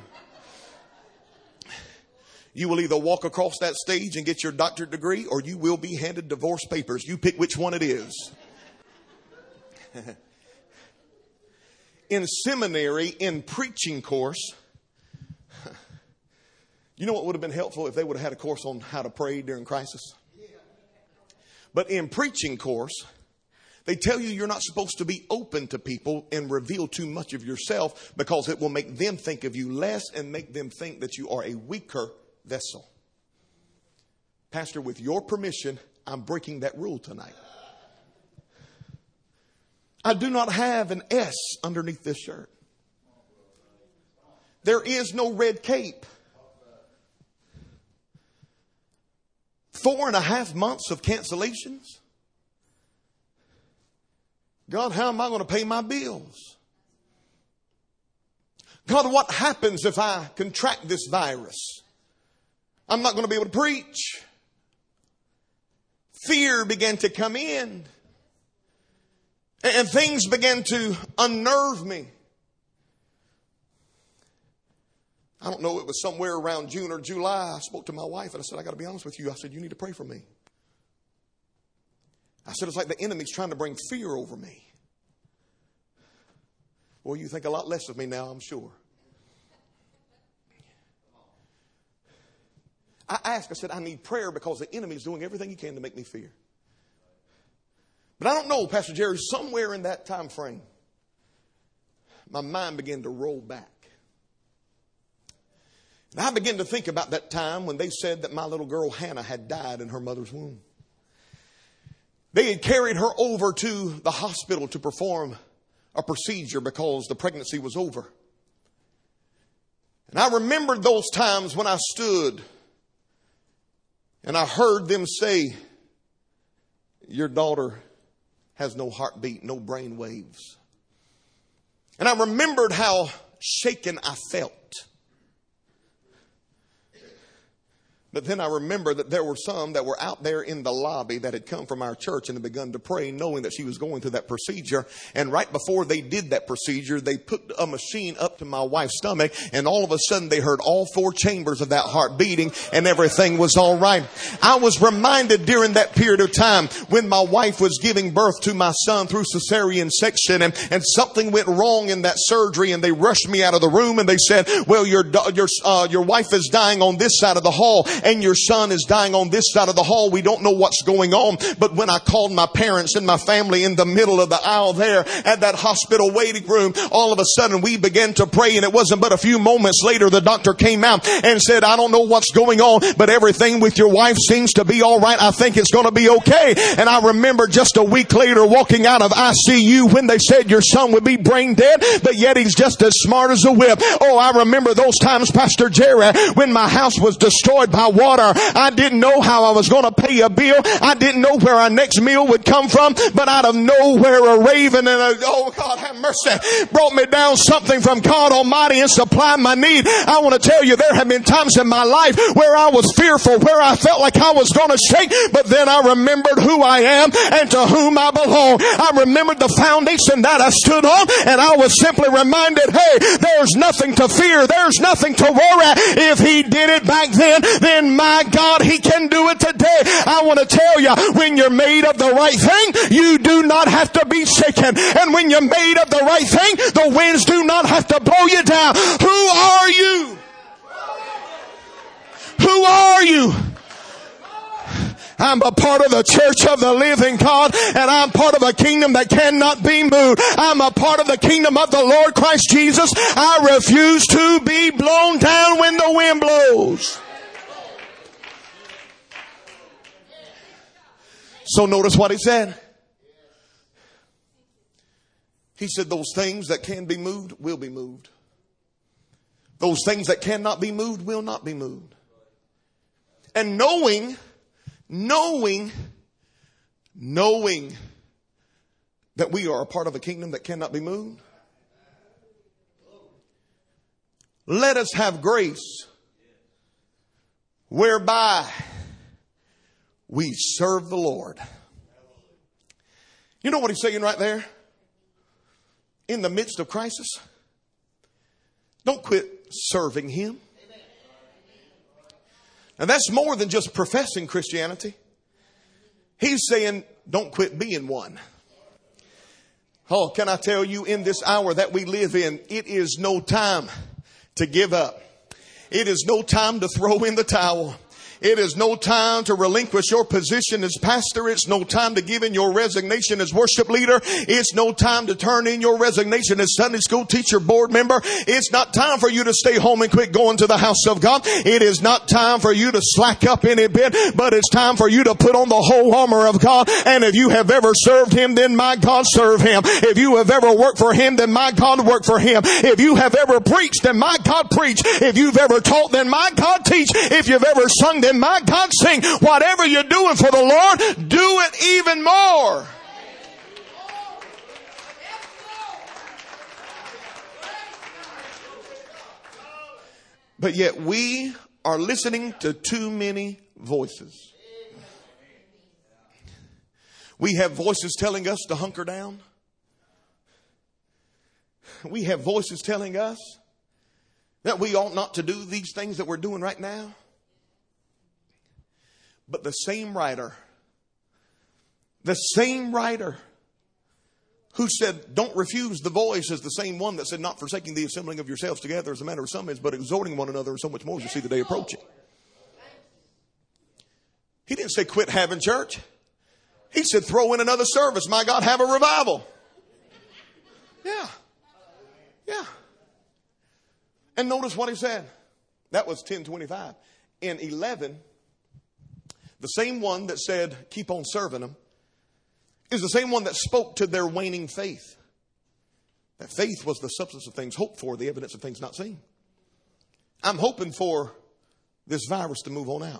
You will either walk across that stage and get your doctorate degree, or you will be handed divorce papers. You pick which one it is. In seminary, in preaching course, you know what would have been helpful if they would have had a course on how to pray during crisis? But in preaching course, they tell you you're not supposed to be open to people and reveal too much of yourself because it will make them think of you less and make them think that you are a weaker vessel. Pastor, with your permission, I'm breaking that rule tonight. I do not have an S underneath this shirt. There is no red cape. Four and a half months of cancellations. God, how am I going to pay my bills? God, what happens if I contract this virus? I'm not going to be able to preach. Fear began to come in. And things began to unnerve me. I don't know, it was somewhere around June or July. I spoke to my wife and I said, I got to be honest with you. I said, you need to pray for me. I said, it's like the enemy's trying to bring fear over me. Well, you think a lot less of me now, I'm sure. I asked, I said, I need prayer because the enemy is doing everything he can to make me fear. But I don't know, Pastor Jerry, somewhere in that time frame, my mind began to roll back. And I began to think about that time when they said that my little girl Hannah had died in her mother's womb. They had carried her over to the hospital to perform a procedure because the pregnancy was over. And I remembered those times when I stood and I heard them say, your daughter has no heartbeat, no brain waves. And I remembered how shaken I felt. But then I remember that there were some that were out there in the lobby that had come from our church and had begun to pray, knowing that she was going through that procedure. And right before they did that procedure, they put a machine up to my wife's stomach, and all of a sudden they heard all four chambers of that heart beating, and everything was all right. I was reminded during that period of time when my wife was giving birth to my son through cesarean section, and, and something went wrong in that surgery, and they rushed me out of the room, and they said, well, your, your, uh, your wife is dying on this side of the hall, and your son is dying on this side of the hall. We don't know what's going on. But when I called my parents and my family in the middle of the aisle there at that hospital waiting room, all of a sudden we began to pray, and it wasn't but a few moments later the doctor came out and said, I don't know what's going on, but everything with your wife seems to be all right. I think it's going to be okay. And I remember just a week later walking out of I C U when they said your son would be brain dead, but yet he's just as smart as a whip. Oh, I remember those times, Pastor Jerry, when my house was destroyed by water. I didn't know how I was going to pay a bill. I didn't know where our next meal would come from, but out of nowhere a raven and a, oh God have mercy, brought me down something from God Almighty and supplied my need. I want to tell you, there have been times in my life where I was fearful, where I felt like I was going to shake, but then I remembered who I am and to whom I belong. I remembered the foundation that I stood on, and I was simply reminded, hey, there's nothing to fear. There's nothing to worry. If he did it back then, then my God, he can do it today. I want to tell you, when you're made of the right thing, you do not have to be shaken. And when you're made of the right thing, the winds do not have to blow you down. Who are you? Who are you? I'm a part of the church of the living God, and I'm part of a kingdom that cannot be moved. I'm a part of the kingdom of the Lord Christ Jesus. I refuse to be blown down when the wind blows. So notice what he said. He said those things that can be moved will be moved. Those things that cannot be moved will not be moved. And knowing, knowing, knowing that we are a part of a kingdom that cannot be moved, let us have grace whereby we serve the Lord. You know what he's saying right there? In the midst of crisis, don't quit serving him. And that's more than just professing Christianity. He's saying, don't quit being one. Oh, can I tell you, in this hour that we live in, it is no time to give up. It is no time to throw in the towel. It is no time to relinquish your position as pastor. It's no time to give in your resignation as worship leader. It's no time to turn in your resignation as Sunday school teacher, board member. It's not time for you to stay home and quit going to the house of God. It is not time for you to slack up any bit, but it's time for you to put on the whole armor of God. And if you have ever served Him, then my God serve Him. If you have ever worked for Him, then my God work for Him. If you have ever preached, then my God preach. If you've ever taught, then my God teach. If you've ever sung, then my God sing. Whatever you're doing for the Lord, do it even more. But yet we are listening to too many voices. We have voices telling us to hunker down. We have voices telling us that we ought not to do these things that we're doing right now. But the same writer, the same writer who said, don't refuse the voice, is the same one that said, not forsaking the assembling of yourselves together as a matter of some is, but exhorting one another, and so much more as you see the day approaching. He didn't say quit having church. He said throw in another service. My God, have a revival. Yeah. Yeah. And notice what he said. That was ten twenty-five. In eleven, the same one that said, keep on serving them, is the same one that spoke to their waning faith. That faith was the substance of things hoped for, the evidence of things not seen. I'm hoping for this virus to move on out.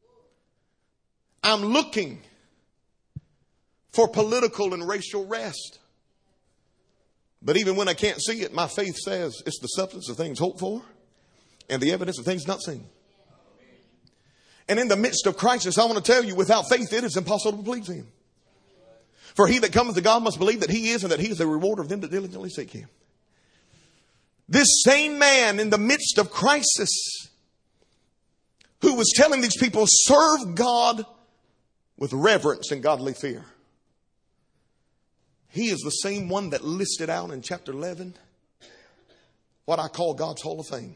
I'm looking for political and racial rest. But even when I can't see it, my faith says it's the substance of things hoped for and the evidence of things not seen. And in the midst of crisis, I want to tell you, without faith, it is impossible to please Him. For he that cometh to God must believe that He is, and that He is the rewarder of them that diligently seek Him. This same man in the midst of crisis, who was telling these people, serve God with reverence and godly fear. He is the same one that listed out in chapter eleven what I call God's Hall of Fame.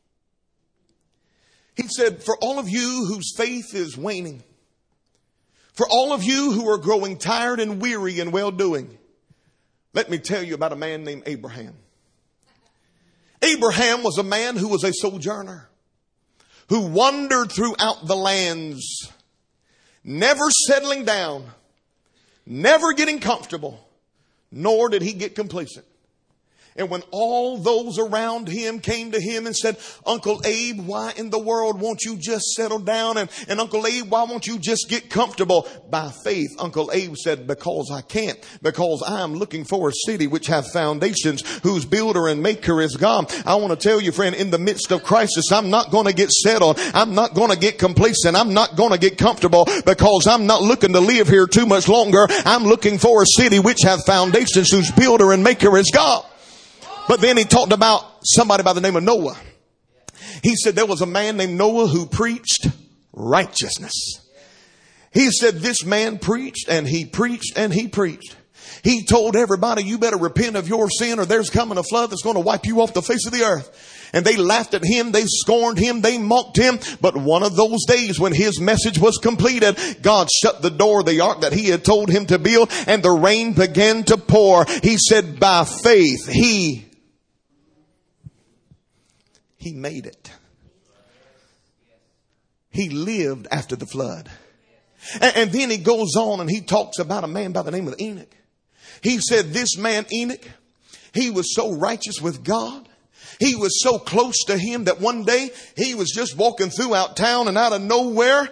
He said, for all of you whose faith is waning, for all of you who are growing tired and weary in well-doing, let me tell you about a man named Abraham. Abraham was a man who was a sojourner, who wandered throughout the lands, never settling down, never getting comfortable, nor did he get complacent. And when all those around him came to him and said, Uncle Abe, why in the world won't you just settle down? And, and Uncle Abe, why won't you just get comfortable? By faith, Uncle Abe said, because I can't. Because I'm looking for a city which hath foundations, whose builder and maker is God. I want to tell you, friend, in the midst of crisis, I'm not going to get settled. I'm not going to get complacent. I'm not going to get comfortable, because I'm not looking to live here too much longer. I'm looking for a city which hath foundations, whose builder and maker is God. But then he talked about somebody by the name of Noah. He said there was a man named Noah who preached righteousness. He said this man preached and he preached and he preached. He told everybody, you better repent of your sin, or there's coming a flood that's going to wipe you off the face of the earth. And they laughed at him. They scorned him. They mocked him. But one of those days when his message was completed, God shut the door of the ark that He had told him to build, and the rain began to pour. He said by faith, he He made it. He lived after the flood. And, and then he goes on and he talks about a man by the name of Enoch. He said this man Enoch, he was so righteous with God. He was so close to Him that one day he was just walking throughout town, and out of nowhere,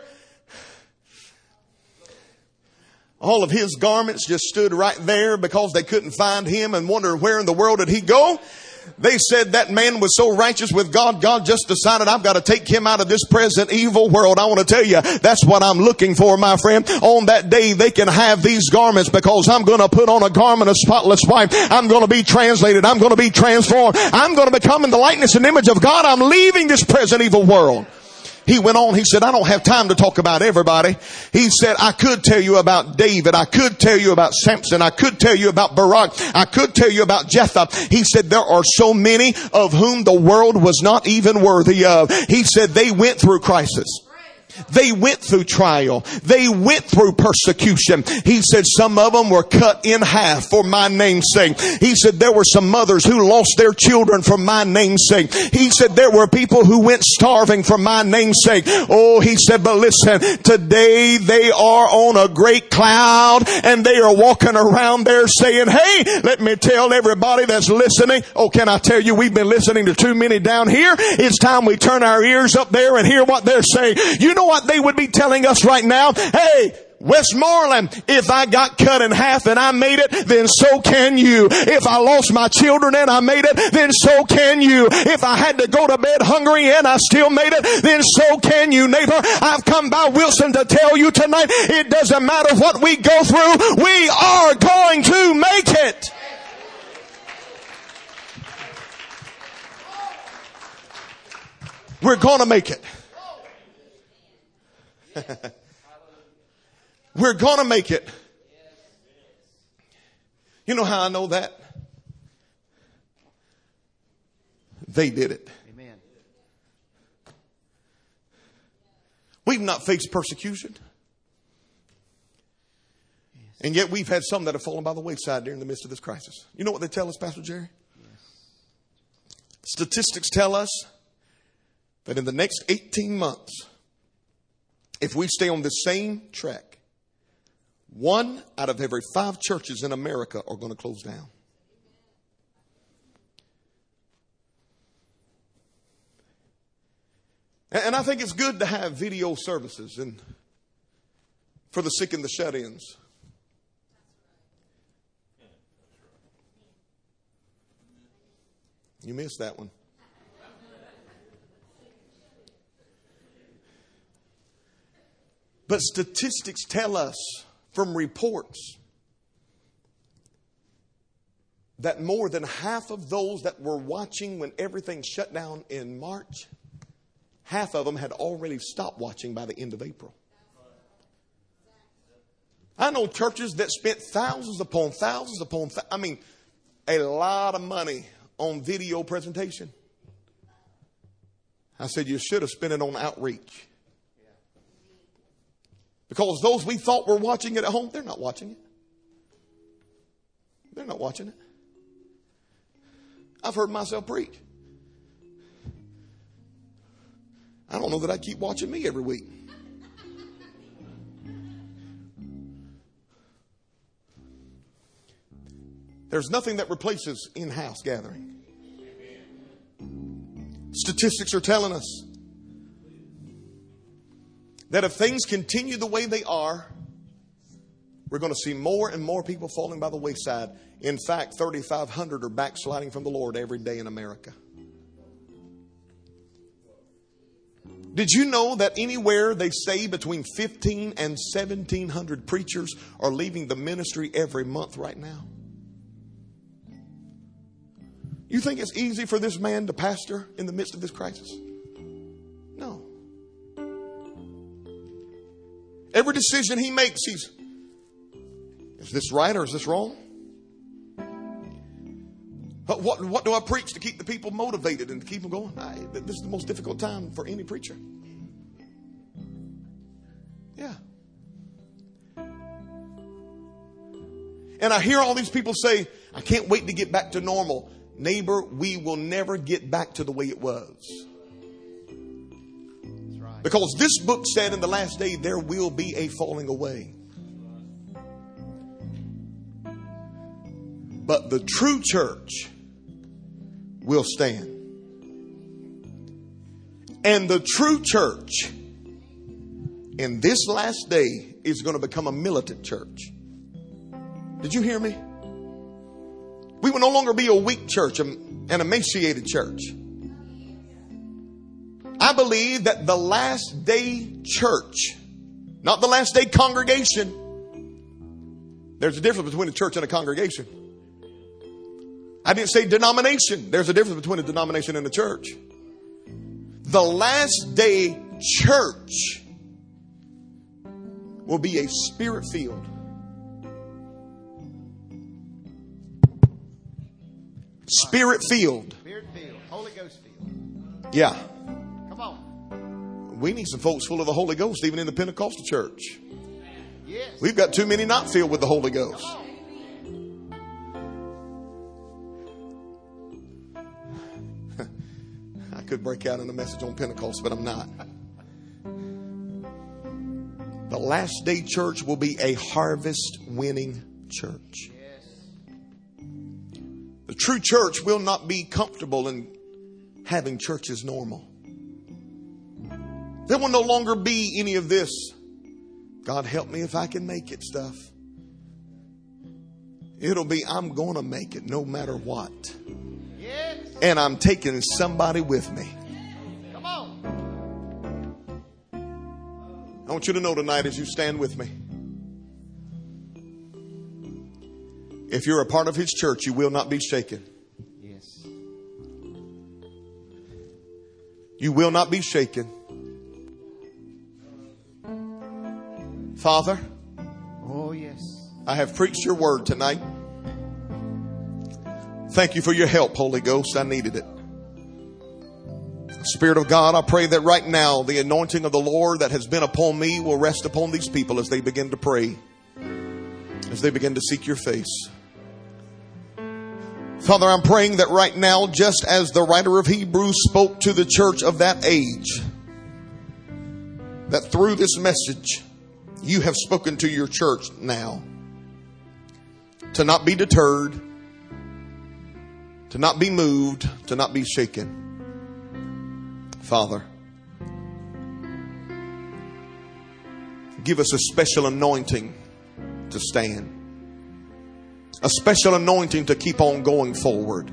all of his garments just stood right there because they couldn't find him and wondered where in the world did he go. They said that man was so righteous with God, God just decided, I've got to take him out of this present evil world. I want to tell you, that's what I'm looking for, my friend. On that day, they can have these garments, because I'm going to put on a garment of spotless white. I'm going to be translated. I'm going to be transformed. I'm going to become in the likeness and image of God. I'm leaving this present evil world. He went on, he said, I don't have time to talk about everybody. He said, I could tell you about David. I could tell you about Samson. I could tell you about Barak. I could tell you about Jephthah. He said, there are so many of whom the world was not even worthy of. He said, they went through crisis. They went through trial. They went through persecution. He said some of them were cut in half for my name's sake. He said there were some mothers who lost their children for my name's sake. He said there were people who went starving for my name's sake. Oh, he said, but listen, today they are on a great cloud and they are walking around there saying, hey, let me tell everybody that's listening. Oh, can I tell you, we've been listening to too many down here. It's time we turn our ears up there and hear what they're saying. You know what they would be telling us right now? Hey, Westmoreland, if I got cut in half and I made it, then so can you. If I lost my children and I made it, then so can you. If I had to go to bed hungry and I still made it, then so can you. Neighbor, I've come by Wilson to tell you tonight, it doesn't matter what we go through, we are going to make it. We're going to make it. We're going to make it. You know how I know that? They did it. Amen. We've not faced persecution. And yet we've had some that have fallen by the wayside during the midst of this crisis. You know what they tell us, Pastor Jerry? Yes. Statistics tell us that in the next eighteen months, if we stay on the same track, one out of every five churches in America are going to close down. And I think it's good to have video services and for the sick and the shut-ins. You missed that one. But statistics tell us from reports that more than half of those that were watching when everything shut down in March, half of them had already stopped watching by the end of April. I know churches that spent thousands upon thousands upon, th- I mean, a lot of money on video presentation. I said, you should have spent it on outreach. Because those we thought were watching it at home, they're not watching it. They're not watching it. I've heard myself preach. I don't know that I keep watching me every week. There's nothing that replaces in-house gathering. Statistics are telling us that if things continue the way they are, we're going to see more and more people falling by the wayside. In fact, thirty-five hundred are backsliding from the Lord every day in America. Did you know that anywhere they say between fifteen and seventeen hundred preachers are leaving the ministry every month right now? You think it's easy for this man to pastor in the midst of this crisis? No. Every decision he makes, he's, is this right or is this wrong? But what, what do I preach to keep the people motivated and to keep them going? I, this is the most difficult time for any preacher. Yeah. And I hear all these people say, I can't wait to get back to normal. Neighbor, we will never get back to the way it was. Because this book said in the last day there will be a falling away. But the true church will stand. And the true church in this last day is going to become a militant church. Did you hear me? We will no longer be a weak church, an emaciated church. I believe that the last day church, not the last day congregation. There's a difference between a church and a congregation. I didn't say denomination. There's a difference between a denomination and a church. The last day church will be a spirit filled. Spirit filled. Spirit filled. Holy Ghost filled. Yeah. Come on. We need some folks full of the Holy Ghost, even in the Pentecostal church. We've got too many not filled with the Holy Ghost. I could break out in a message on Pentecost, but I'm not. The last day church will be a harvest winning church. The true church will not be comfortable in having church as normal. There will no longer be any of this, God help me if I can make it stuff. It'll be, I'm going to make it no matter what. Yes. And I'm taking somebody with me. Come on. I want you to know tonight as you stand with me. If you're a part of His church, you will not be shaken. Yes. You will not be shaken. Father, oh yes, I have preached your word tonight. Thank you for your help, Holy Ghost. I needed it. Spirit of God, I pray that right now the anointing of the Lord that has been upon me will rest upon these people as they begin to pray, as they begin to seek your face. Father, I'm praying that right now, just as the writer of Hebrews spoke to the church of that age, that through this message, you have spoken to your church now to not be deterred, to not be moved, to not be shaken. Father, give us a special anointing to stand, a special anointing to keep on going forward.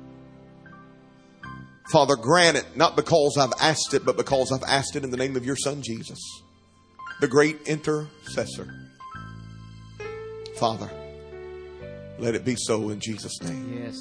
Father, grant it, not because I've asked it, but because I've asked it in the name of your Son, Jesus, the great intercessor. Father, let it be so in Jesus' name. Yes.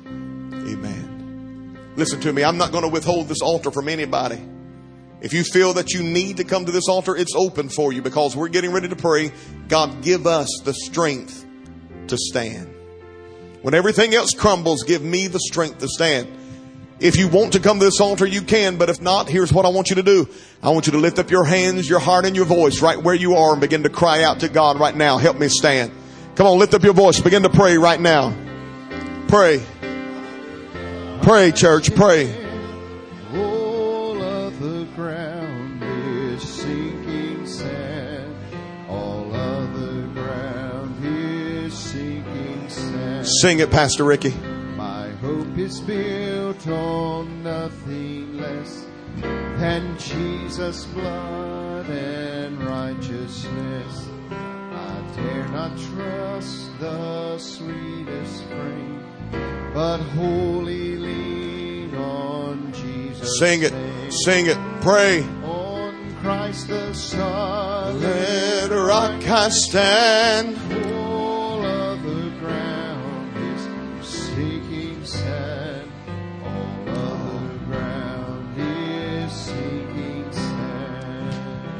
Amen. Listen to me. I'm not going to withhold this altar from anybody. If you feel that you need to come to this altar, it's open for you because we're getting ready to pray. God, give us the strength to stand. When everything else crumbles, give me the strength to stand. If you want to come to this altar, you can. But if not, here's what I want you to do. I want you to lift up your hands, your heart, and your voice right where you are and begin to cry out to God right now. Help me stand. Come on, lift up your voice. Begin to pray right now. Pray. Pray, church. Pray. All of the ground is sinking sand. All of the ground is sinking sand. Sing it, Pastor Ricky. My hope is built on nothing less than Jesus' blood and righteousness. I dare not trust the sweetest frame, but wholly lean on Jesus. Sing it, sing it, pray. On Christ the solid rock I stand. All of the ground is sinking sand. All of the ground is sinking sand.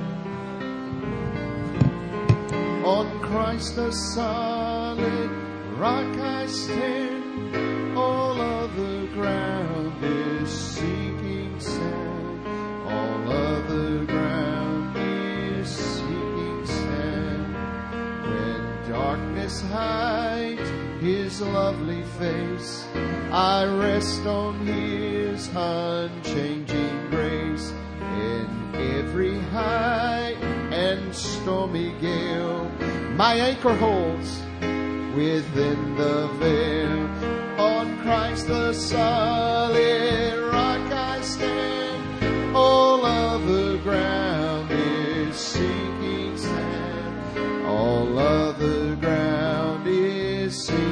On Christ the solid rock I stand. All of the ground is sinking sand. All of the ground is sinking sand. When darkness hides His lovely face, I rest on His unchanging grace. In every high and stormy gale, my anchor holds within the veil. On Christ the solid rock I stand. All of the ground is sinking sand. All of the ground is sinking